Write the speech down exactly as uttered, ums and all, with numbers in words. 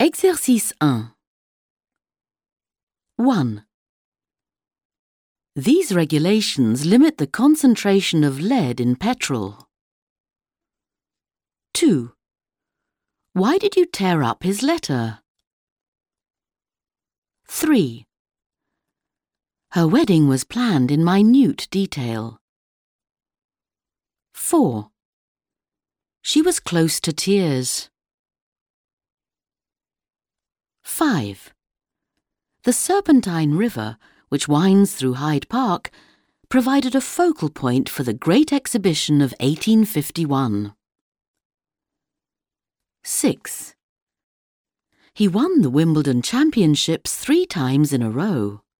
Exercice one. one. These regulations limit the concentration of lead in petrol. two. Why did you tear up his letter? three. Her wedding was planned in minute detail. four. She was close to tears. five. The Serpentine River, which winds through Hyde Park, provided a focal point for the Great Exhibition of eighteen fifty-one. six. He won the Wimbledon Championships three times in a row.